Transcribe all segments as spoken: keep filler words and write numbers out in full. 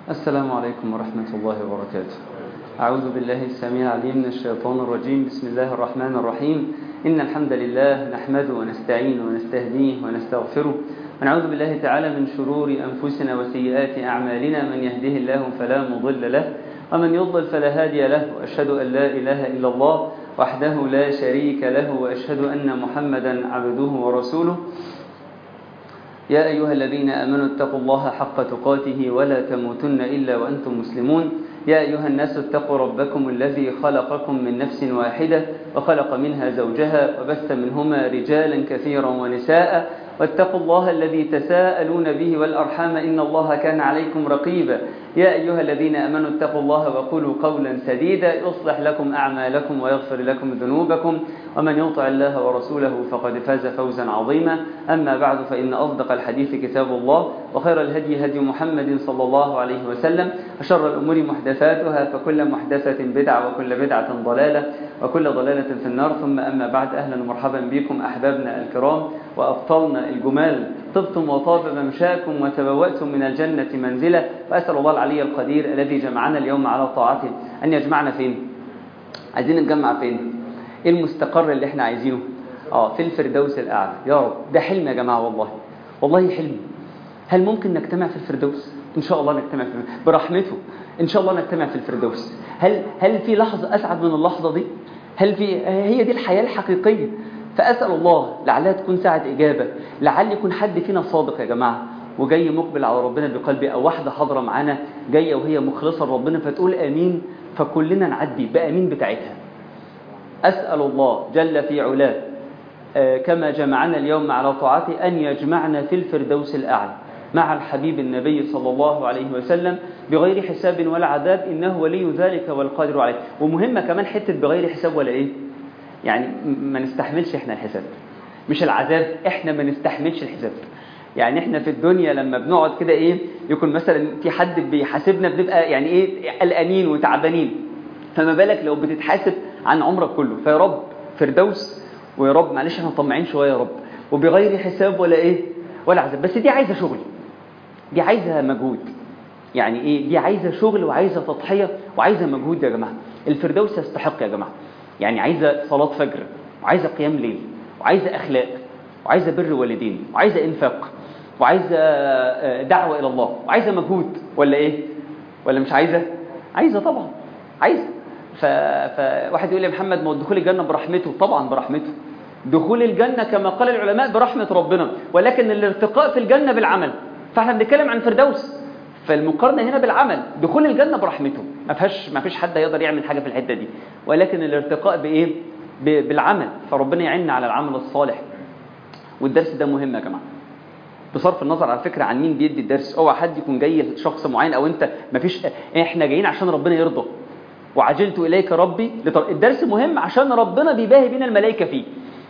السلام عليكم ورحمة الله وبركاته. أعوذ بالله السميع العليم من الشيطان الرجيم. بسم الله الرحمن الرحيم. إن الحمد لله نحمده ونستعينه ونستهديه ونستغفره، ونعوذ بالله تعالى من شرور أنفسنا وسيئات أعمالنا. من يهده الله فلا مضل له، ومن يضلل فلا هادي له. وأشهد أن لا إله إلا الله وحده لا شريك له، وأشهد أن محمدا عبده ورسوله. يا أيها الذين آمنوا اتقوا الله حق تقاته ولا تموتن إلا وأنتم مسلمون. يا أيها الناس اتقوا ربكم الذي خلقكم من نفس واحدة وخلق منها زوجها وبث منهما رجالا كثيرا ونساء، واتقوا الله الذي تساءلون به والأرحام إن الله كان عليكم رقيبا. يا أيها الذين آمنوا اتقوا الله وقولوا قولا سديدا يصلح لكم أعمالكم ويغفر لكم ذنوبكم، ومن يطع الله ورسوله فقد فاز فوزا عظيما. أما بعد، فإن أصدق الحديث كتاب الله، وخير الهدي هدي محمد صلى الله عليه وسلم، وشر الأمور محدثاتها، فكل محدثة بدعة وكل بدعة ضلالة وكل ضلالة في النار. ثم أما بعد، أهلا ومرحبا بكم أحبابنا الكرام وأبطالنا الجمال. طبتم وطاب ممشاكم وتبوأتم من الجنة منزلة، وأسأل الله العلي القدير الذي جمعنا اليوم على طاعته أن يجمعنا فين؟ عايزين نتجمع فين؟ إيه المستقر اللي احنا عايزينه؟ آه في الفردوس الأعلى يا رب. ده حلم يا جماعة، والله والله حلم. هل ممكن نجتمع في الفردوس؟ إن شاء الله نجتمع في برحمته، إن شاء الله نجتمع في الفردوس. هل هل في لحظة أسعد من اللحظة دي؟ هل في هي دي الحياة الحقيقية؟ فأسأل الله لعلها تكون ساعة إجابة، لعل يكون حد فينا صادق يا جماعة وجاي مقبل على ربنا بقلبي، أو واحدة حاضرة معانا جاية وهي مخلصة لربنا فتقول آمين، فكلنا نعدي بآمين بتاعتها. أسأل الله جل في علاه آه كما جمعنا اليوم على طاعته أن يجمعنا في الفردوس الأعلى مع الحبيب النبي صلى الله عليه وسلم بغير حساب ولا عذاب، إنه ولي ذلك والقادر عليه. ومهمة كمان حتة بغير حساب ولا إيه؟ يعني ما نستحملش إحنا الحساب، مش العذاب، إحنا ما نستحملش الحساب. يعني إحنا في الدنيا لما بنقعد كده إيه، يكون مثلا في حد بيحاسبنا بنبقى يعني إيه قلقانين وتعبانين، فما بالك لو بتتحاسب عن عمرك كله. فيا رب فردوس، ويا رب معلش احنا طمعين شوية يا رب، وبغير حساب ولا إيه ولا عذاب. بس دي عايزة شغل، دي عايزة مجهود. يعني إيه؟ دي عايزة شغل وعايزة تضحية وعايزة مجهود يا جماعة. الفردوس يستحق يا جماعة. يعني عايزة صلاة فجر، وعايزة قيام ليل، وعايزة أخلاق، وعايزة بر والدين، وعايزة إنفاق، وعايزة دعوة إلى الله، وعايزة مجهود ولا إيه؟ ولا مش عايزة؟ عايزة طبعا، عايزة. فواحد يقول لي محمد، ما دخول الجنة برحمته. طبعا برحمته. دخول الجنة كما قال العلماء برحمة ربنا، ولكن الارتقاء في الجنة بالعمل. فاحنا بنتكلم عن فردوس، فالمقارنة هنا بالعمل. دخول الجنة برحمته، ما فيهاش ما فيش حد يقدر يعمل حاجة في الحتة دي، ولكن الارتقاء بإيه؟ بالعمل. فربنا يعيننا على العمل الصالح. والدرس ده مهم يا جماعة، بصرف النظر على فكرة عن مين بيدي الدرس. اوعى حد يكون جاي شخص معين او انت، ما فيش. احنا جايين عشان ربنا يرضى، وعجلت اليك ربي لطر... الدرس مهم عشان ربنا بيباهي بينا الملائكة فيه.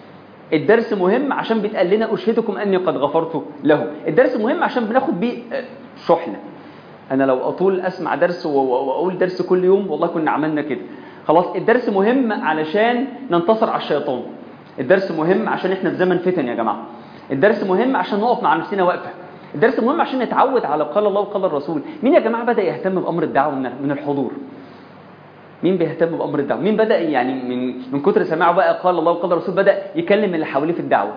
الدرس مهم عشان بيتقال لنا أشهدكم أني قد غفرت له. الدرس مهم عشان بناخد بيه شحنة. أنا لو أطول أسمع درس وأقول درس كل يوم والله كنا عملنا كده خلاص. الدرس مهم علشان ننتصر على الشيطان. الدرس مهم عشان إحنا في زمن فتن يا جماعة. الدرس مهم عشان نقف مع نفسنا وقفة. الدرس مهم عشان نتعود على قال الله وقال الرسول. مين يا جماعة بدأ يهتم بأمر الدعوة من الحضور؟ مين بيهتم بأمر الدعوة؟ مين بدأ يعني من من كتر سماعه بقى قال الله وقال الرسول بدأ يكلم اللي حواليه في الدعوة؟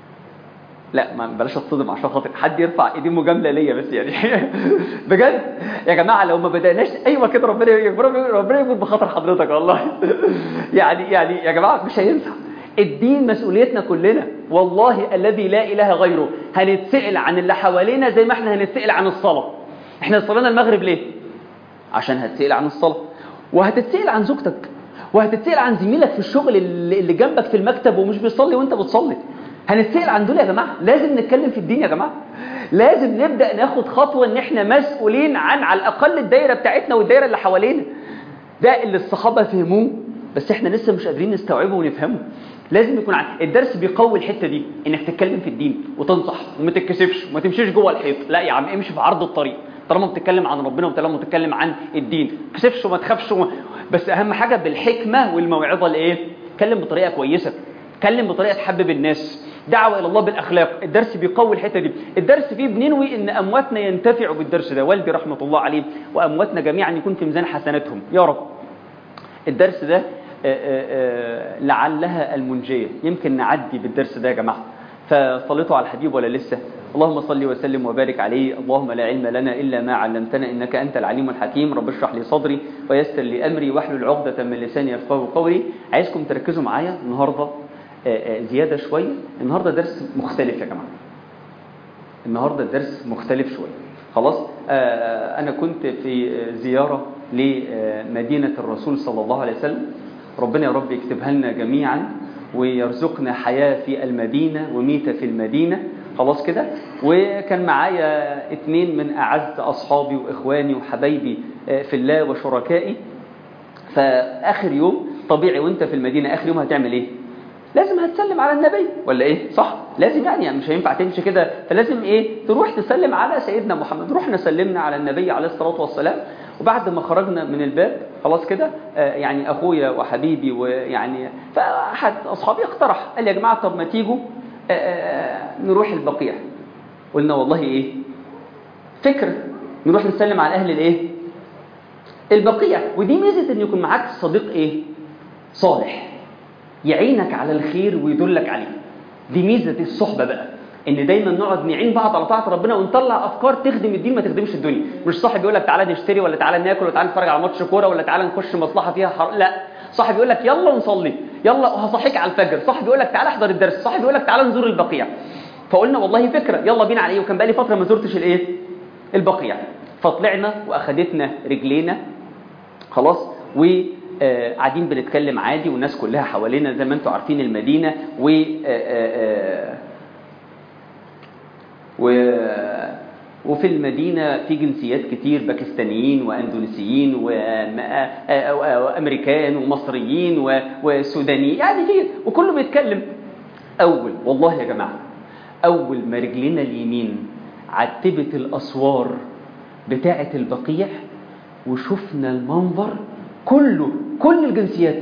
لا ما بلاش اتصدم عشان خاطر حد يرفع ايديه مجامله ليا بس يعني بجد يا جماعه لو ما بدأناش ايوه كده ربنا يكبر، ربنا يكبر بخاطر حضرتك والله يعني يعني يا جماعه مش هينفع. الدين مسؤوليتنا كلنا، والله الذي لا اله غيره. هنتسأل عن اللي حوالينا زي ما احنا هنتسأل عن الصلاه. احنا صلينا المغرب ليه؟ عشان هتسأل عن الصلاه، وهتتسأل عن زوجتك، وهتتسأل عن زميلك في الشغل اللي جنبك في المكتب ومش بيصلي وانت بتصلي. هنتسأل عن دول يا جماعة. لازم نتكلم في الدين يا جماعة. لازم نبدأ ناخد خطوة ان احنا مسؤولين عن على الأقل الدائرة بتاعتنا والدائرة اللي حوالينا. ده اللي الصحابة فهموه، بس احنا لسه مش قادرين نستوعبه ونفهمه. لازم يكون عن الدرس بيقوي الحتة دي، انك تتكلم في الدين وتنصح وما تتكسفش وما تمشيش جوه الحيط. لا يا عم، امشي في عرض الطريق طالما بتتكلم عن ربنا وطالما بتتكلم عن الدين. ما تكسفش وما تخافش وما... بس اهم حاجة بالحكمة والموعظة الايه؟ اتكلم بطريقة كويسة، اتكلم بطريقة تحبب الناس، دعوة إلى الله بالأخلاق. الدرس بيقوي الحتة دي. الدرس فيه بننوي إن أمواتنا ينتفعوا بالدرس ده، والدي رحمة الله عليه وأمواتنا جميعا يكون في ميزان حسناتهم يا رب. الدرس ده آآ آآ لعلها المنجية، يمكن نعدي بالدرس ده يا جماعة. فصليتوا على الحبيب ولا لسه؟ اللهم صل وسلم وبارك عليه. اللهم لا علم لنا إلا ما علمتنا إنك أنت العليم الحكيم. رب اشرح لي صدري ويسر لي أمري واحلل عقدة من لساني يفقهوا قولي. عايزكم تركزوا معايا النهاردة زيادة شوية. النهاردة درس مختلف يا جماعة، النهاردة الدرس مختلف شوية. خلاص أنا كنت في زيارة لمدينة الرسول صلى الله عليه وسلم. ربنا يا رب يكتبها لنا جميعا ويرزقنا حياة في المدينة وميتة في المدينة. خلاص كده. وكان معايا اتنين من أعز أصحابي وإخواني وحبايبي في الله وشركائي. فآخر يوم طبيعي وانت في المدينة آخر يوم هتعمل ايه؟ لازم هتسلم على النبي ولا ايه؟ صح؟ لازم يعني, يعني مش هينفع تمشي كده، فلازم ايه؟ تروح تسلم على سيدنا محمد. رحنا سلمنا على النبي عليه الصلاة والسلام. وبعد ما خرجنا من الباب خلاص كده آه يعني أخويا وحبيبي ويعني فأحد أصحابي اقترح قال لي يا جماعة طب ما تيجوا آه آه نروح البقيع. قلنا والله ايه فكرة، نروح نسلم على أهل الايه البقيع. ودي ميزة ان يكون معاك صديق ايه صالح يعينك على الخير ويدلك عليه. دي ميزة الصحبة بقى، ان دايما نقعد نعين بعض على طاعة ربنا ونطلع افكار تخدم الدين ما تخدمش الدنيا. مش صاحب يقول لك تعالى نشتري ولا تعالى ناكل ولا تعالى نتفرج على ماتش كوره ولا تعالى نخش مصلحة فيها حر... لا، صاحب يقول لك يلا نصلي، يلا هصحيك على الفجر. صاحب يقول لك تعالى احضر الدرس. صاحب يقول لك تعالى نزور البقيع. فقلنا والله فكرة، يلا بينا على ايه. وكان بقى لي فترة ما زرتش الايه البقيع. فطلعنا واخدتنا رجلينا خلاص و آه قاعدين بنتكلم عادي والناس كلها حوالينا زي ما انتم عارفين المدينة و آه آه و وفي المدينة في جنسيات كتير، باكستانيين واندونيسيين وامريكان ومصريين وسودانيين يعني كتير وكله بيتكلم. اول والله يا جماعة اول ما رجلنا اليمين عتبت الاسوار بتاعة البقيع وشفنا المنظر كله كل الجنسيات.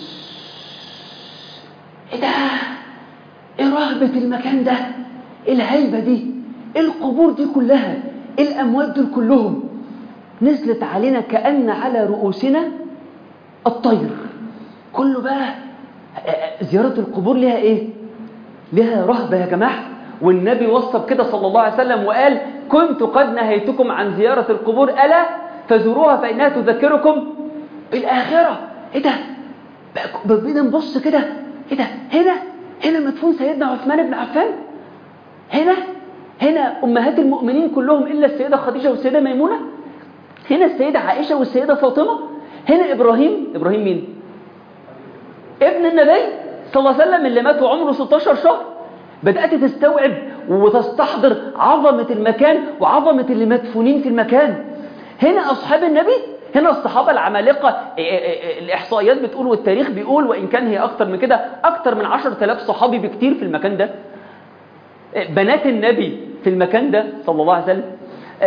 ايه ده؟ ايه رهبة المكان ده؟ ايه الهيبة دي؟ ايه القبور دي كلها؟ ايه الاموات دول كلهم؟ نزلت علينا كأن على رؤوسنا الطير. كله بقى زيارة القبور لها ايه؟ لها رهبة يا جماعة. والنبي وصف كده صلى الله عليه وسلم وقال كنت قد نهيتكم عن زيارة القبور ألا فزوروها فإنها تذكركم الآخرة. ايه ده؟ بقينا نبص كده، ايه ده؟ هنا هنا مدفون سيدنا عثمان بن عفان. هنا هنا أمهات المؤمنين كلهم إلا السيدة خديجة والسيدة ميمونة. هنا السيدة عائشة والسيدة فاطمة. هنا إبراهيم. إبراهيم مين؟ ابن النبي صلى الله عليه وسلم اللي مات وعمره ستاشر شهر. بدأت تستوعب وتستحضر عظمة المكان وعظمة اللي مدفونين في المكان. هنا أصحاب النبي، هنا الصحابة العمالقة. الإحصائيات بتقول والتاريخ بيقول وإن كان هي أكتر من كده أكتر من عشرة آلاف صحابي بكتير في المكان ده. بنات النبي في المكان ده صلى الله عليه وسلم.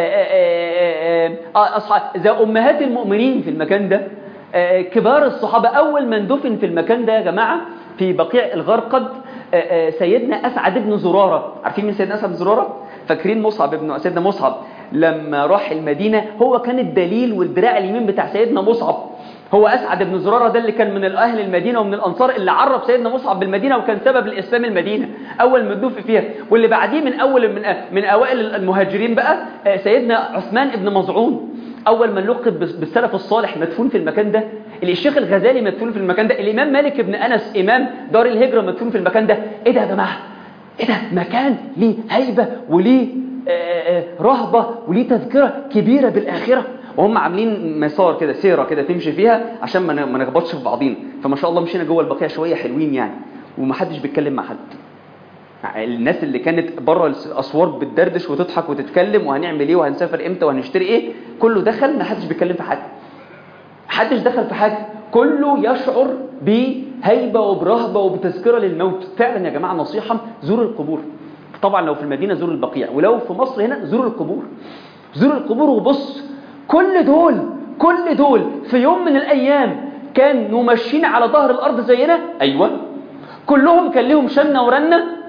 أصحاب زي أمهات المؤمنين في المكان ده. كبار الصحابة. أول من دفن في المكان ده يا جماعة في بقيع الغرقد سيدنا أسعد بن زرارة. عارفين مين سيدنا أسعد بن زرارة؟ فاكرين مصعب ابن سيدنا مصعب لما راح المدينة هو كان الدليل والدراع اليمين بتاع سيدنا مصعب. هو أسعد بن زرارة ده اللي كان من الأهل المدينة ومن الأنصار اللي عرف سيدنا مصعب بالمدينة وكان سبب الإسلام المدينة أول ما تدوف فيها. واللي بعديه من أول من, من أوائل المهاجرين بقى سيدنا عثمان بن مظعون أول من لقب بالسلف الصالح مدفون في المكان ده. الشيخ الغزالي مدفون في المكان ده. الإمام مالك بن أنس إمام دار الهجرة مدفون في المكان ده. إيه ده يا جماعة؟ إيه ده؟ مكان ليه هيبة وليه رهبة وليه تذكرة كبيرة بالآخرة. وهم عاملين مسار كده سيرة كده تمشي فيها عشان ما نخبطش في بعضين. فما شاء الله مشينا جوه البقيع شوية حلوين يعني ومحدش بيتكلم مع حد. الناس اللي كانت بره الأسوار بتدردش وتضحك وتتكلم وهنعمل ايه وهنسافر امتى وهنشتري ايه كله دخل. ما حدش بيتكلم في حاجة، محدش دخل في حاجة. كله يشعر بهيبة وبرهبة وبتذكرة للموت. فعلا يا جماعة نصيحة زوروا القبور. طبعا لو في المدينة زوروا البقيع ولو في مصر هنا زوروا القبور. زوروا القبور وبص كل دول كل دول في يوم من الأيام كانوا ماشيين على ظهر الأرض زينا. أيوة كلهم كان لهم شنة ورنة.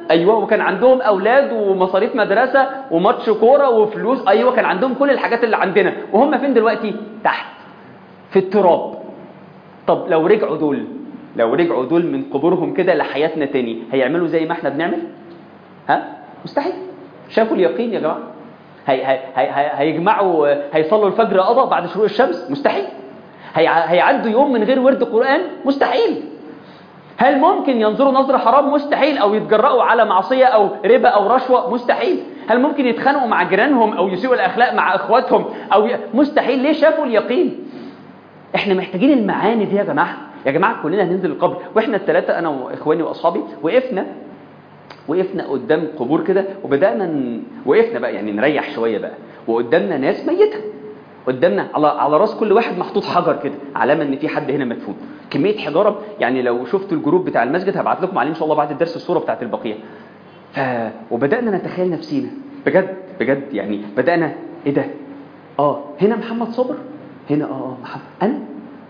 ايوه، وكان عندهم اولاد ومصاريف مدرسه وماتش كوره وفلوس، ايوه كان عندهم كل الحاجات اللي عندنا، وهم فين دلوقتي؟ تحت في التراب. طب لو رجعوا دول لو رجعوا دول من قبورهم كده لحياتنا تاني، هيعملوا زي ما احنا بنعمل؟ ها؟ مستحيل. شافوا اليقين يا جماعه؟ هي هي هي هيجمعوا هيصلوا الفجر قضاء بعد شروق الشمس؟ مستحيل. هي هيعدوا يوم من غير ورد قرآن؟ مستحيل. هل ممكن ينظروا نظرة حرام؟ مستحيل. أو يتجرأوا على معصية أو ربا أو رشوة؟ مستحيل. هل ممكن يتخانقوا مع جيرانهم أو يسيئوا الأخلاق مع إخواتهم أو ي... مستحيل. ليه؟ شافوا اليقين. إحنا محتاجين المعاني دي يا جماعة. يا جماعة كلنا هننزل القبر، وإحنا الثلاثة أنا وإخواني وأصحابي وقفنا وقفنا قدام قبور كده، وبدأنا ن... وقفنا بقى يعني نريح شوية بقى، وقدامنا ناس ميتة قدامنا، على على راس كل واحد محطوط حجر كده، علامه ان في حد هنا مدفون. كميه حجاره يعني لو شفتوا الجروب بتاع المسجد هبعت لكم عليه ان شاء الله بعد الدرس الصوره بتاعه البقيع. ف وبدانا نتخيل نفسينا بجد بجد، يعني بدانا ايه ده؟ اه هنا محمد صابر، هنا اه اه محمد انا.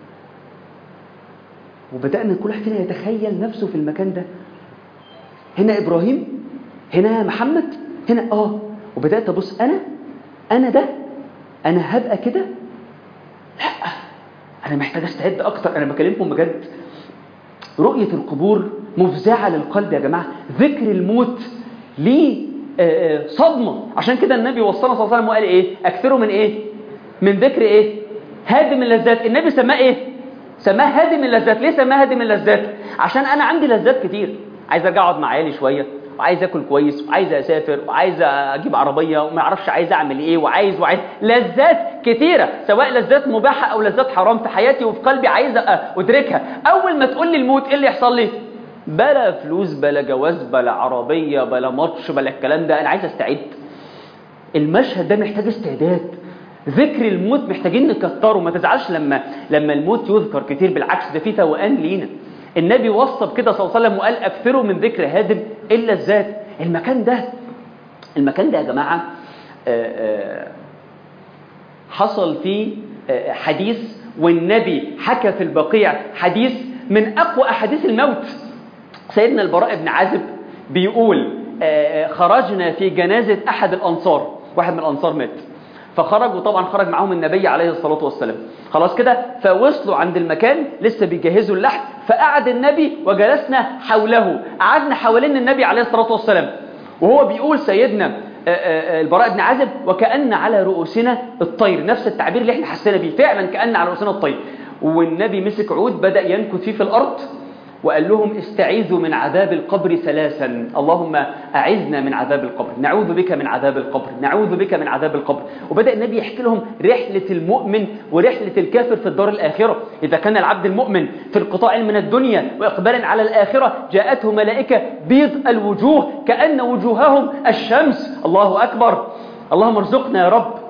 وبدانا كل واحد فينا يتخيل نفسه في المكان ده. هنا ابراهيم، هنا محمد، هنا اه. وبدات ابص انا انا ده انا هبقى كده؟ لا، انا محتاج استعد اكتر. انا بكلمكم بجد، رؤيه القبور مفزعه للقلب يا جماعه. ذكر الموت ليه صدمه. عشان كده النبي وصلنا صلى الله عليه وسلم وقال ايه؟ اكثروا من ايه؟ من ذكر ايه؟ هادم اللذات. النبي سماه ايه؟ سماه هادم اللذات. ليه سماه هادم اللذات؟ عشان انا عندي لذات كتير، عايز ارجع اقعد مع عيالي شويه، وعايز اكل كويس، وعايز اسافر، وعايز اجيب عربيه، وما اعرفش عايز اعمل ايه، وعايز وعايز لذات كتيره، سواء لذات مباحه او لذات حرام في حياتي وفي قلبي عايز ادركها. اول ما تقول لي الموت ايه اللي يحصل لي؟ بلا فلوس، بلا جواز، بلا عربيه، بلا ماتش، بلا الكلام ده. انا عايز استعد. المشهد ده محتاج استعداد. ذكر الموت محتاجين نكتره. ما تزعلش لما لما الموت يذكر كتير، بالعكس ده فيه توقان لينا. النبي وصف كده صلى الله عليه وسلم وقال اكثروا من ذكر هادم الا الذات. المكان ده المكان ده يا جماعه حصل فيه حديث، والنبي حكى في البقيع حديث من اقوى احاديث الموت. سيدنا البراء بن عازب بيقول خرجنا في جنازه احد الانصار، واحد من الانصار مات، فخرج، وطبعا خرج معهم النبي عليه الصلاة والسلام. خلاص كده، فوصلوا عند المكان لسه بيجهزوا اللحم، فقعد النبي وجلسنا حوله، قعدنا حوالين النبي عليه الصلاة والسلام. وهو بيقول سيدنا البراء بن عازب وكأن على رؤوسنا الطير، نفس التعبير اللي احنا حسينا بيه، فعلا كأن على رؤوسنا الطير. والنبي مسك عود بدأ ينكت فيه في الأرض، وقال لهم استعيذوا من عذاب القبر ثلاثا. اللهم أعذنا من عذاب القبر، نعوذ بك من عذاب القبر، نعوذ بك من عذاب القبر. وبدأ النبي يحكي لهم رحلة المؤمن ورحلة الكافر في الدار الآخرة. إذا كان العبد المؤمن في القطاع من الدنيا وإقبال على الآخرة، جاءته ملائكة بيض الوجوه كأن وجوههم الشمس. الله أكبر، اللهم ارزقنا يا رب.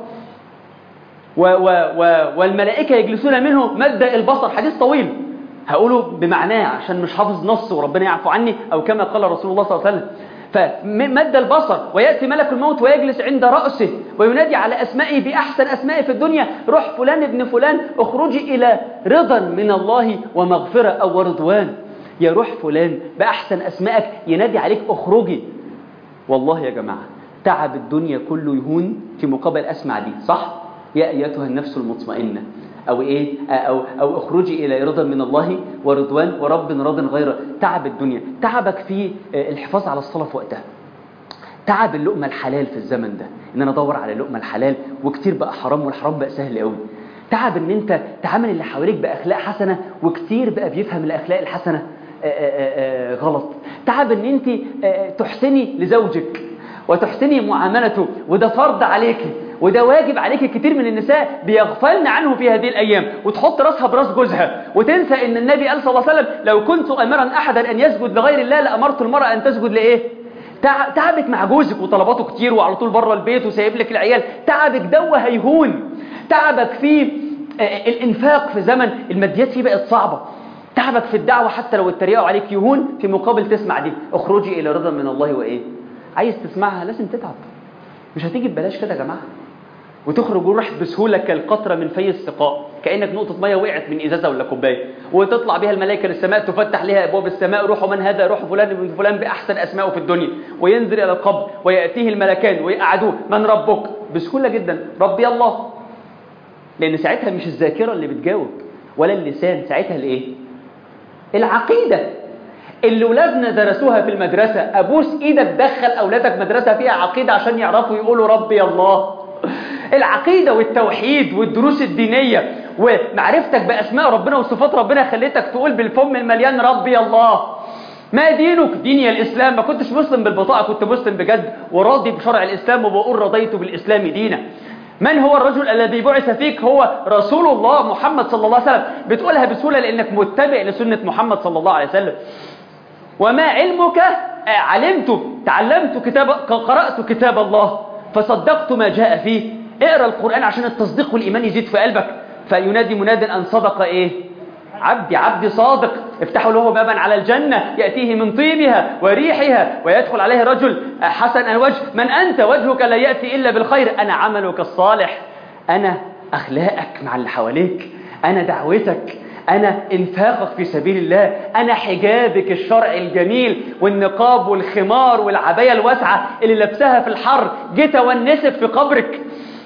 و و و والملائكة يجلسون منه مد البصر. حديث طويل هقوله بمعناه عشان مش حافظ نص وربنا يعفو عني، أو كما قال رسول الله صلى الله عليه وسلم. فمد البصر ويأتي ملك الموت ويجلس عند رأسه وينادي على أسمائه بأحسن أسمائه في الدنيا: روح فلان ابن فلان اخرجي إلى رضا من الله ومغفرة أو رضوان. يا روح فلان بأحسن أسمائك ينادي عليك اخرجي. والله يا جماعة تعب الدنيا كله يهون في مقابل أسمع دي، صح؟ يا أيتها النفس المطمئنة، أو إيه، أو, أو اخرجي إلى رضا من الله ورضوان ورب راض غيره. تعب الدنيا، تعبك في الحفاظ على الصلاة في وقتها، تعب اللقمة الحلال في الزمن ده، إن أنا أدور على اللقمة الحلال وكتير بقى حرام، والحرام بقى سهل قوي. تعب إن أنت تعامل اللي حواليك بأخلاق حسنة وكتير بقى بيفهم الأخلاق الحسنة آآ آآ غلط. تعب إن أنت تحسني لزوجك وتحسني معاملته، وده فرض عليك وده واجب عليك. كتير من النساء بيغفلن عنه في هذه الأيام، وتحط راسها براس جوزها وتنسى إن النبي قال صلى الله عليه وسلم: لو كنت أمرا أحدا أن يسجد لغير الله لأمرت المرأة أن تسجد لإيه؟ تعبك مع جوزك وطلباته كتير وعلى طول بره البيت وسايب لك العيال. تعبك ده هيهون. تعبك في الإنفاق في زمن الماديات فيه بقت صعبة. تعبك في الدعوة حتى لو اتريقوا عليك يهون في مقابل تسمع دي: اخرجي إلى رضا من الله وإيه؟ عايز تسمعها لازم تتعب، مش هتيجي ببلاش كده يا جماعة. وتخرج الروح بسهولة كالقطرة من في السقاء، كأنك نقطة مية وقعت من إزازة ولا كوباية، وتطلع بها الملائكة للسماء، تفتح لها أبواب السماء، روح من هذا؟ روح فلان بن فلان بأحسن أسمائه في الدنيا، وينزل إلى القبر ويأتيه الملكان ويقعدوه، من ربك؟ بسهولة جدا، ربي الله. لأن ساعتها مش الذاكرة اللي بتجاوب ولا اللسان، ساعتها الإيه؟ العقيدة اللي ولادنا درسوها في المدرسة. أبوس إيدك دخل أولادك مدرسة فيها عقيدة عشان يعرفوا يقولوا ربي الله. العقيدة والتوحيد والدروس الدينية ومعرفتك بأسماء ربنا وصفات ربنا خليتك تقول بالفم المليان ربي الله. ما دينك؟ ديني الإسلام. ما كنتش مسلم بالبطاقة، كنت مسلم بجد وراضي بشرع الإسلام وبقول رضيت بالإسلام دينا. من هو الرجل الذي بعث فيك؟ هو رسول الله محمد صلى الله عليه وسلم. بتقولها بسهولة لأنك متبع لسنة محمد صلى الله عليه وسلم. وما علمك؟ علمت، تعلمت كتاب، قرأت كتاب الله فصدقت ما جاء فيه. اقرأ القرآن عشان التصديق والإيمان يزيد في قلبك. فينادي مناد أن صدق إيه؟ عبدي، عبدي صادق. افتحوا له بابا على الجنة يأتيه من طيبها وريحها ويدخل عليه رجل حسن الوجه. من أنت؟ وجهك لا يأتي إلا بالخير. أنا عملك الصالح، أنا أخلاقك مع اللي حواليك، أنا دعوتك، أنا إنفاقك في سبيل الله، أنا حجابك الشرعي الجميل والنقاب والخمار والعباية الواسعة اللي لبسها في الحر جيت ونسب في قبرك.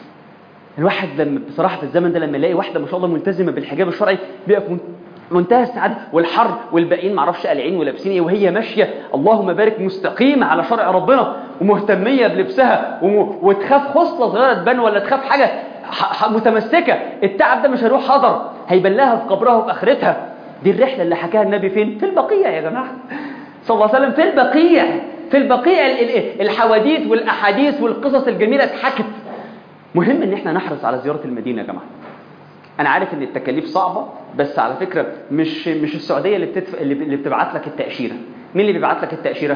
الواحد لما بصراحة في الزمن ده لما يلاقي واحدة ما شاء الله ملتزمة بالحجاب الشرعي بيبقى في منتهى السعادة. والحر والباقيين معرفش قالعين ولابسين ايه وهي ماشية اللهم بارك مستقيمة على شرع ربنا ومهتمية بلبسها وتخاف خصلة صغيرة تبان ولا تخاف حاجة متمسكة. التعب ده مش هيروح حضر، هيبلها في قبرها وفي آخرتها. دي الرحلة اللي حكاها النبي فين؟ في البقيع يا جماعة صلى الله عليه وسلم. في البقيع، في البقيع الحواديت والأحاديث والقصص الجميلة اتحكت. مهم ان احنا نحرص على زيارة المدينة يا جماعة. انا عارف ان التكاليف صعبة، بس على فكرة مش مش السعودية اللي بتدفع اللي بتبعت لك التأشيرة. مين اللي بيبعت لك التأشيرة؟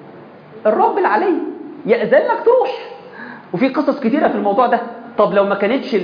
الرب العلي يأذن لك تروح. وفي قصص كتيرة في الموضوع ده. طب لو ما كانتش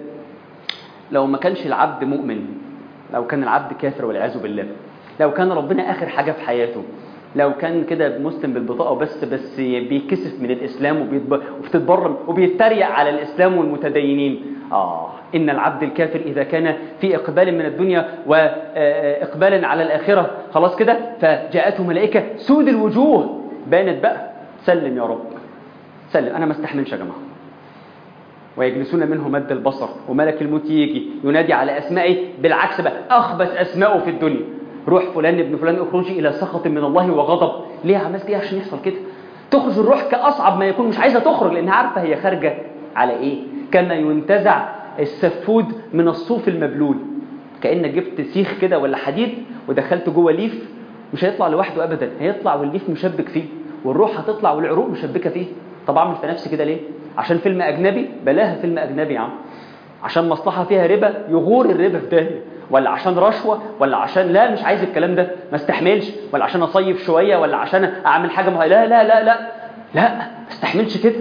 لو ما كانش العبد مؤمن، لو كان العبد كافر والعياذ بالله، لو كان ربنا آخر حاجة في حياته، لو كان كده مسلم بالبطاقة بس بس بيكسف من الإسلام وبتتبرم وبيتريق على الإسلام والمتدينين. آه إن العبد الكافر إذا كان في إقبال من الدنيا وإقبال على الآخرة خلاص كده فجاءته ملائكة سود الوجوه بانت بقى سلم يا رب سلم، أنا ما استحملش يا جماعة. ويجلسون منه مد البصر وملك الموت يجي ينادي على أسمائه بالعكس بقى أخبث أسمائه في الدنيا. روح فلان ابن فلان اخرجي إلى سخط من الله وغضب. ليه عملت كده؟ عشان يحصل كده. تخرج الروح كأصعب ما يكون، مش عايزة تخرج لأنها عارفة هي خارجة على إيه. كما ينتزع السفود من الصوف المبلول، كأنك جبت سيخ كده ولا حديد ودخلت جوه ليف، مش هيطلع لوحده أبدا، هيطلع والليف مشبك فيه والروح هتطلع والعروق مشبكة فيه. طب أعمل في نفسي كده ليه؟ عشان فيلم أجنبي؟ بلاها فيلم أجنبي يا عم. عشان مصلحة فيها ربا يغور الربا في داهية، ولا عشان رشوة، ولا عشان لا مش عايز الكلام ده ما استحملش، ولا عشان أصيف شوية، ولا عشان أعمل حاجة مهيئة. لا لا لا لا لا ما استحملش كده.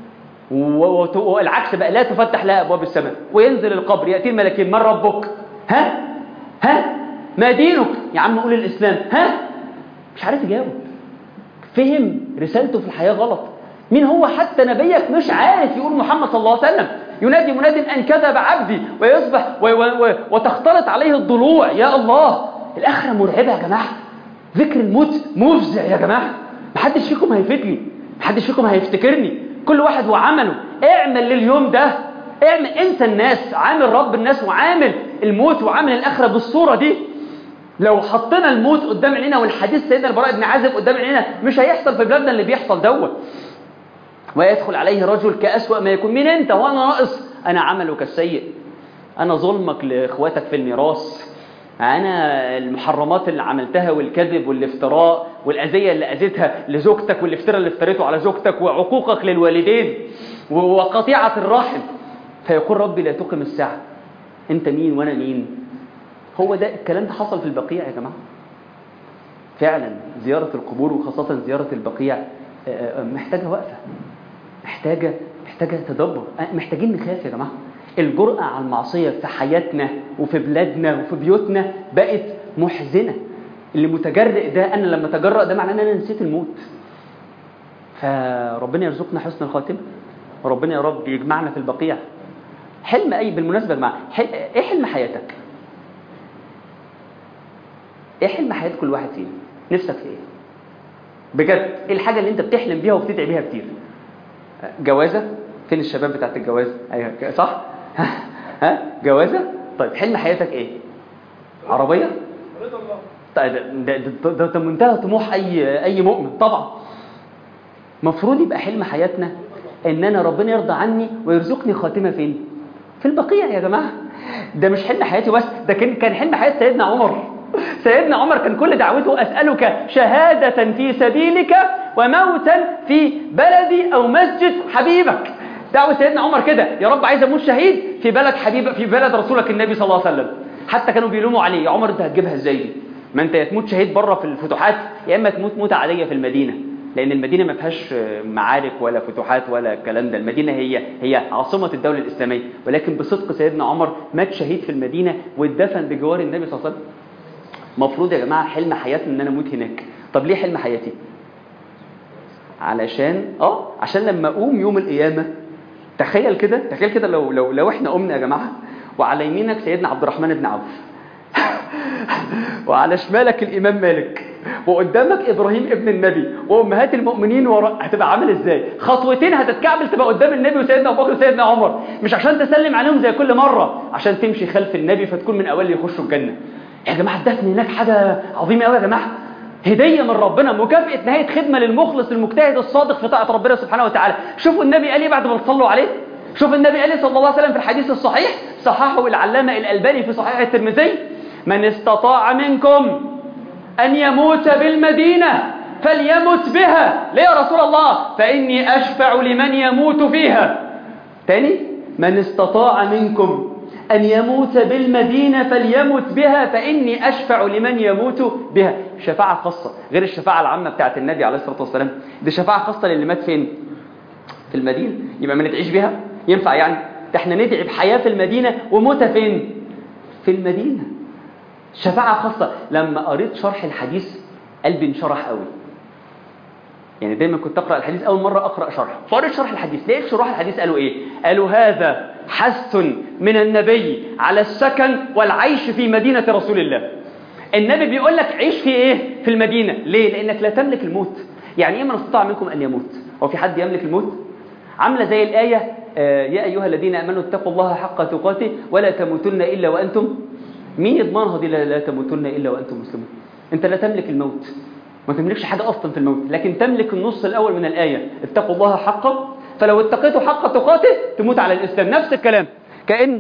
والعكس بقى لا تفتح لها أبواب السماء وينزل القبر يأتي الملكين. من ربك؟ ها ها ما دينك؟ يا عم قول الإسلام. ها مش عارف يجاوب، فهم رسالته في الحياة غلط. مين هو حتى نبيك مش عارف يقول محمد صلى الله عليه وسلم. ينادي مناد أن كذب عبدي ويصبح و و و وتختلط عليه الضلوع. يا الله الآخرة مرعبة يا جماعة. ذكر الموت مفزع يا جماعة. محدش فيكم هيفتني، محدش فيكم هيفتكرني. كل واحد وعمله. اعمل لليوم ده، اعمل. انسى الناس، عامل رب الناس وعامل الموت وعامل الآخرة بالصورة دي. لو حطينا الموت قدام عينينا والحديث سيدنا البراء بن عازب قدام عينينا مش هيحصل في بلادنا اللي بيحصل دوت. ويدخل عليه رجل كأسوأ ما يكون. مين انت وانا ناقص؟ انا عملك السيء، انا ظلمك لاخواتك في الميراث، انا المحرمات اللي عملتها والكذب والافتراء والاذيه اللي اذيتها لزوجتك والافتراء اللي افتريته على زوجتك وعقوقك للوالدين وقطيعه الرحم. فيقول ربي لا تقم الساعه. انت مين وانا مين؟ هو ده الكلام ده حصل في البقيع يا جماعه. فعلا زياره القبور وخاصه زياره البقيع محتاجه وقفه، محتاجة محتاجة تدبر. محتاجين نخاف يا جماعة. الجرأة على المعصية في حياتنا وفي بلادنا وفي بيوتنا بقت محزنة. اللي متجرئ ده، أنا لما تجرأ ده معناه أن أنا نسيت الموت. فربنا يرزقنا حسن الخاتمة، وربنا يا رب يجمعنا في البقيع حلم اي بالمناسبه يا جماعه، ايه حلم حياتك؟ ايه حلم حياه كل واحد فينا؟ نفسك في ايه بجد؟ ايه الحاجه اللي انت بتحلم بيها وبتدعي بيها كتير؟ جوازه؟ فين الشباب بتاعت الجواز؟ ايوه صح. ها جوازه؟ طيب حلم حياتك ايه؟ عربيه؟ رضا الله. طيب ده ده, ده, ده منتهى طموح اي اي مؤمن طبعا. مفروض يبقى حلم حياتنا ان انا ربنا يرضى عني ويرزقني خاتمه فين؟ في البقيع يا جماعه. ده مش حلم حياتي بس، ده كان كان حلم حياه سيدنا عمر. سيدنا عمر كان كل دعوته اسالك شهاده في سبيلك وموتا في بلدي او مسجد حبيبك. دعوه سيدنا عمر كده، يا رب عايز اموت شهيد في بلد حبيب، في بلد رسولك النبي صلى الله عليه وسلم. حتى كانوا بيلوموا عليه، يا عمر انت هتجيبها ازاي دي؟ ما انت يا تموت شهيد بره في الفتوحات يا اما تموت موته عاديه في المدينه، لان المدينه ما فيهاش معارك ولا فتوحات ولا الكلام ده. المدينه هي هي عاصمه الدوله الاسلاميه، ولكن بصدق سيدنا عمر مات شهيد في المدينه واتدفن بجوار النبي صلى الله عليه وسلم. مفروض يا جماعه حلم حياتنا ان انا اموت هناك. طب ليه حلم حياتي؟ علشان اه عشان لما اقوم يوم القيامه، تخيل كده تخيل كده لو لو لو احنا قمنا يا جماعه وعلى يمينك سيدنا عبد الرحمن بن عوف وعلى شمالك الامام مالك وقدامك ابراهيم ابن النبي وامهات المؤمنين وراء، هتبقى عامل ازاي؟ خطوتين هتتكعبل تبقى قدام النبي وسيدنا ابو بكر وسيدنا عمر، مش عشان تسلم عليهم زي كل مره، عشان تمشي خلف النبي فتكون من اوائل اللي يخشوا الجنه. يا جماعه الدفن هناك حاجه عظيمه قوي يا جماعه، هديه من ربنا، مكافاه نهايه خدمه للمخلص المجتهد الصادق في طاعه ربنا سبحانه وتعالى. شوفوا النبي قال ايه بعد ما تصلوا عليه، شوف النبي قال صلى الله عليه وسلم في الحديث الصحيح صححه العلامه الالباني في صحيح الترمذي: من استطاع منكم أن يموت بالمدينة فليمت بها. ليه يا رسول الله؟ فإني أشفع لمن يموت فيها. تاني: من استطاع منكم أن يموت بالمدينة فليمت بها فإني أشفع لمن يموت بها. شفاعة خاصة غير الشفاعة العامة بتاعت النبي عليه الصلاة والسلام، دي شفاعة خاصة للي مات فين؟ في المدينة. يبقى ما ندعيش بها؟ ينفع يعني؟ احنا ندعي بحياة في المدينة وموتة فين؟ في المدينة. شفاعة خاصة. لما قريت شرح الحديث قلبي انشرح قوي، يعني دايما كنت أقرأ الحديث أول مرة أقرأ شرح، فقريت شرح الحديث لقيت شروح الحديث قالوا إيه؟ قالوا هذا حث من النبي على السكن والعيش في مدينة رسول الله. النبي بيقول لك عيش في إيه؟ في المدينة. ليه؟ لأنك لا تملك الموت. يعني إيه من استطاع منكم أن يموت؟ هو في حد يملك الموت؟ عاملة زي الآية آه يا أيها الذين آمنوا اتقوا الله حق تقاته ولا تموتن إلا وأنتم. مين يضمنها دي لا تموتن إلا وأنتم مسلمون؟ أنت لا تملك الموت، ما تملكش حاجة أصلا في الموت، لكن تملك النص الأول من الآية: اتقوا الله حقا، فلو اتقيتوا حق تقاته تموت على الإسلام. نفس الكلام، كأن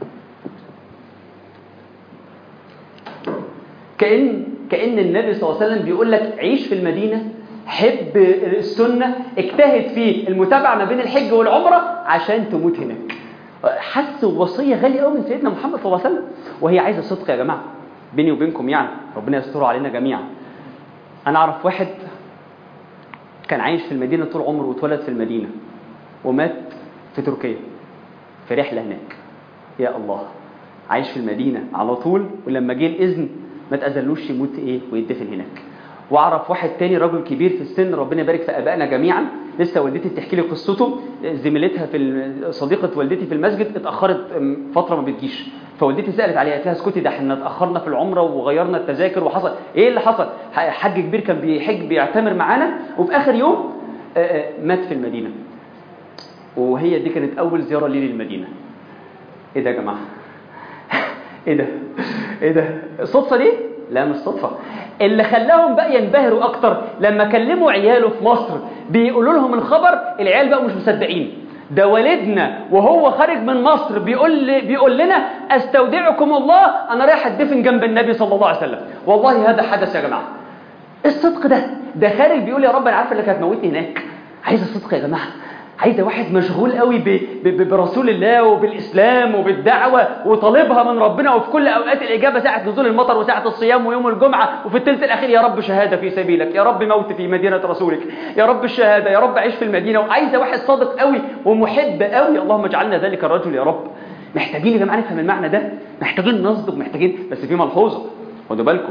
كأن كأن النبي صلى الله عليه وسلم بيقول لك عيش في المدينة، حب السنة، اجتهد في المتابعة ما بين الحج والعمرة عشان تموت هناك. حس ووصية غالية قوي من سيدنا محمد صلى الله عليه وسلم، وهي عايزة صدق يا جماعة بيني وبينكم، يعني ربنا يستره علينا جميعا. أنا أعرف واحد كان عايش في المدينة طول عمره واتولد في المدينة ومات في تركيا في رحلة هناك. يا الله، عايش في المدينة على طول، ولما جه الإذن ما تأذلوش يموت إيه ويدفن هناك. واعرف واحد تاني رجل كبير في السن، ربنا يبارك في ابائنا جميعا، لسه والدتي بتحكي لي قصته. زميلتها في صديقه والدتي في المسجد اتاخرت فتره ما بتجيش، فوالدتي سالت عليها قالت لها اسكتي ده احنا اتاخرنا في العمره وغيرنا التذاكر وحصل ايه اللي حصل. حاج كبير كان بيحج بيعتمر معانا وفي اخر يوم مات في المدينه، وهي دي كانت اول زياره لي للمدينه. ايه ده يا جماعه؟ ايه ده ايه ده الصدفه دي؟ لا مش صدفة. اللي خلاهم بقى ينبهروا أكتر لما كلموا عياله في مصر بيقولوا لهم الخبر، العيال بقى مش مصدقين. ده والدنا وهو خارج من مصر بيقول بيقول لنا استودعكم الله أنا رايح أدفن جنب النبي صلى الله عليه وسلم. والله هذا حدث يا جماعة. الصدق ده ده خارج بيقول يا رب أنا عارف إنك هتموتني هناك. عايز الصدق يا جماعة، عايزة واحد مشغول قوي ب... ب... برسول الله وبالإسلام وبالدعوة وطالبها من ربنا، وفي كل أوقات الإجابة ساعة نزول المطر وساعة الصيام ويوم الجمعة وفي الثلث الأخير يا رب شهادة في سبيلك، يا رب موت في مدينة رسولك، يا رب الشهادة، يا رب عيش في المدينة. وعايزة واحد صادق قوي ومحب قوي، اللهم اجعلنا ذلك الرجل يا رب. محتاجين يا جماعة نفهم المعنى ده، محتاجين نصدق، محتاجين. بس في ملحوظة خدوا بالكم،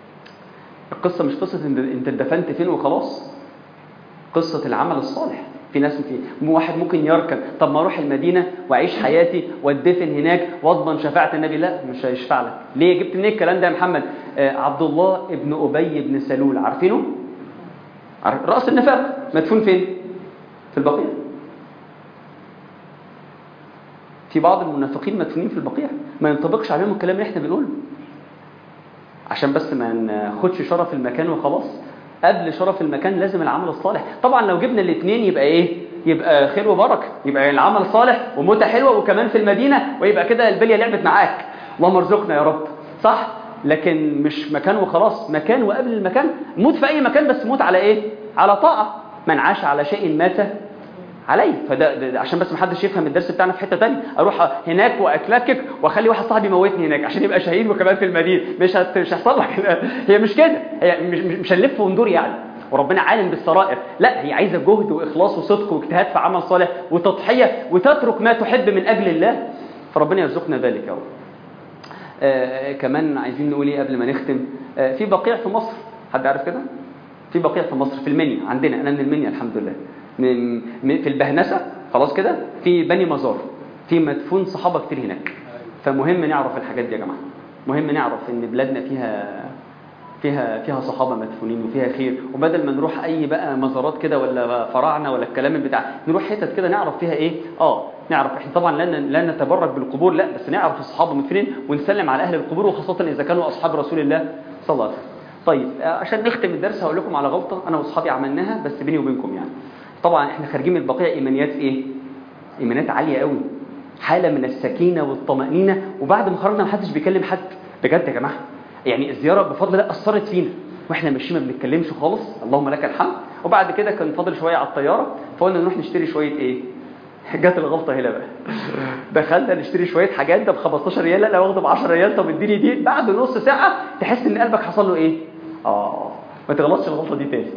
القصة مش قصة انت اتدفنت فين وخلاص، قصة العمل الصالح. في ناس في واحد ممكن يركن، طب ما اروح المدينه واعيش حياتي واتدفن هناك واضمن شفاعه النبي. لا، مش هيشفع لك. ليه؟ جبت منين الكلام ده يا محمد؟ آه عبد الله ابن ابي بن سلول، عارفينه؟ راس النفاق، مدفون فين؟ في البقيع. في بعض المنافقين مدفونين في البقيع، ما ينطبقش عليهم الكلام اللي احنا بنقوله، عشان بس ما ناخدش شرف المكان وخلاص. قبل شرف المكان لازم العمل الصالح. طبعا لو جبنا الاثنين يبقى ايه؟ يبقى خير وبركه، يبقى العمل صالح وموتة حلوه وكمان في المدينه، ويبقى كده البليه لعبت معاك. اللهم ارزقنا يا رب، صح؟ لكن مش مكان وخلاص، مكان وقبل المكان. موت في اي مكان، بس موت على ايه؟ على طاعه. من عاش على شيء مات عليه. فده ده عشان بس ما حدش يفهم الدرس بتاعنا في حته ثانيه، اروح هناك واتلكك واخلي واحد صاحبي يموتني هناك عشان يبقى شهيد وكمان في المدينه. مش هت... مش هيحصل لك. هي مش كده، هي مش مش هنلف وندور يعني، وربنا عالم بالسرائر. لا، هي عايزه جهد واخلاص وصدق واجتهاد في عمل صالح وتضحيه، وتترك ما تحب من اجل الله. فربنا يرزقنا ذلك يا رب. آه كمان عايزين نقول ايه قبل ما نختم؟ آه في بقيع في مصر، حد عارف كده؟ في بقيع في مصر، في المنيا عندنا، انا من المنيا الحمد لله، من في البهنسه خلاص كده، في بني مزار، في مدفون صحابه كتير هناك. فمهم نعرف الحاجات دي يا جماعه، مهم نعرف ان بلادنا فيها فيها فيها صحابه مدفونين وفيها خير. وبدل ما نروح اي بقى مزارات كده ولا فراعنه ولا الكلام بتاع، نروح حتت كده نعرف فيها ايه. اه نعرف احنا طبعا لا لا نتبرك بالقبور، لا، بس نعرف الصحابه مدفونين ونسلم على اهل القبور، وخاصه اذا كانوا اصحاب رسول الله صلى الله عليه وسلم. طيب عشان نختم الدرس هقول لكم على غلطه انا واصحابي عملناها، بس بيني وبينكم يعني. طبعا احنا خارجين من البقيع ايمانيات ايه؟ ايمانيات عاليه قوي، حاله من السكينه والطمانينه، وبعد ما خرجنا ما حدش بيكلم حد بجد يا جماعه. يعني الزياره بفضل الله اثرت فينا، واحنا ماشيين ما بنتكلمش خالص، اللهم لك الحمد. وبعد كده كان فاضل شويه على الطياره، فقلنا نروح نشتري شويه ايه؟ جت الغلطه هنا بقى. دخلنا نشتري شويه حاجات، ده ب خمستاشر ريال، لا واخده ب عشرة ريال، طب اديني دي. بعد نص ساعه تحس ان قلبك حصل له ايه؟ اه ما تغلطش الغلطه دي تاني.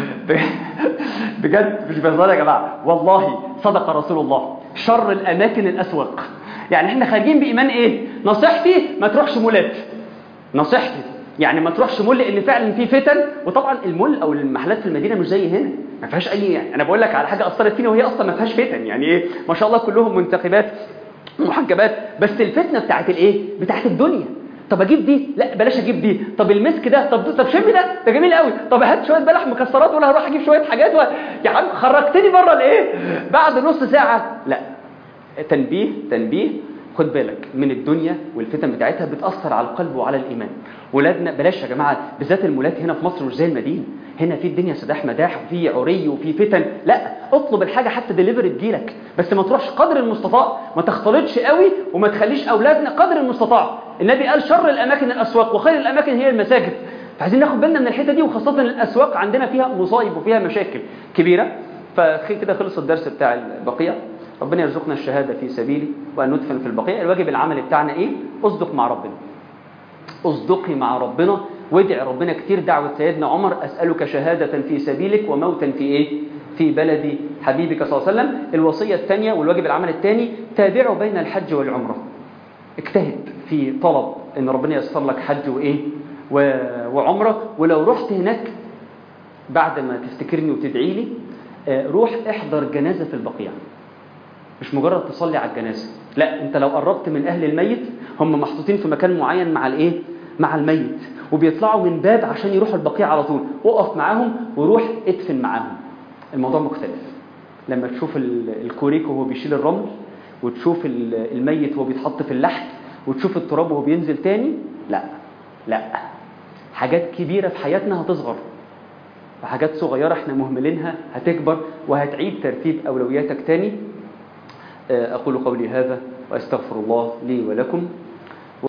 بجد مش بهزار يا جماعه، والله صدق رسول الله، شر الاماكن الاسواق. يعني احنا خارجين بايمان ايه؟ نصيحتي ما تروحش مولات، نصيحتي يعني ما تروحش مول، لان فعلا في فتن. وطبعا المول او المحلات في المدينه مش زي هنا، ما فيهاش اي يعني، انا بقول لك على حاجه اثرت فينا وهي اصلا ما فيهاش فتن. يعني ايه؟ ما شاء الله كلهم منتخبات محجبات، بس الفتنه بتاعت الايه؟ بتاعت الدنيا. طب اجيب دي؟ لا بلاش اجيب دي. طب المسك ده، طب طب شم ده، ده جميل قوي. طب هات شويه بلح مكسرات ولا هروح اجيب شويه حاجات و... يا عم خرجتني بره الايه؟ بعد نص ساعه لا. تنبيه تنبيه، خد بالك من الدنيا والفتن بتاعتها، بتاثر على القلب وعلى الايمان. ولادنا بلاش يا جماعه، بالذات المولات هنا في مصر مش زي المدينه. هنا في الدنيا سداح مداح وفي عري وفي فتن. لا، اطلب الحاجه حتى ديليفري تجيلك، بس ما تروحش قدر المستطاع، ما تختلطش قوي، وما تخليش اولادنا قدر المستطاع. النبي قال شر الاماكن الاسواق وخير الاماكن هي المساجد. فعايزين ناخد بالنا من الحته دي، وخاصه الاسواق عندنا فيها مصايب وفيها مشاكل كبيره. فخير كده خلص الدرس بتاع البقيع. ربنا يرزقنا الشهاده في سبيله وان ندفن في البقيع. الواجب العملي بتاعنا ايه؟ اصدق مع ربنا، اصدقي مع ربنا، وادعي ربنا كتير دعوه سيدنا عمر: اسالك شهاده في سبيلك وموتا في ايه؟ في بلد حبيبك صلى الله عليه وسلم. الوصيه الثانيه والواجب العملي الثاني: تابعوا بين الحج والعمره. اجتهد في طلب ان ربنا ييسر لك حج وايه وعمره. ولو رحت هناك بعد ما تفتكرني وتدعي لي، روح احضر جنازه في البقيع، مش مجرد تصلي على الجنازه، لا، انت لو قربت من اهل الميت، هم محطوطين في مكان معين مع الايه؟ مع الميت، وبيطلعوا من باب عشان يروحوا البقيع على طول. وقف معاهم وروح ادفن معاهم. الموضوع مختلف لما تشوف الكوريك وهو بيشيل الرمل، وتشوف الميت وهو بيتحط في اللحد، وتشوف التراب وهو بينزل تاني. لا لا، حاجات كبيره في حياتنا هتصغر، وحاجات صغيره احنا مهملينها هتكبر، وهتعيد ترتيب اولوياتك تاني. أقول قولي هذا وأستغفر الله لي ولكم.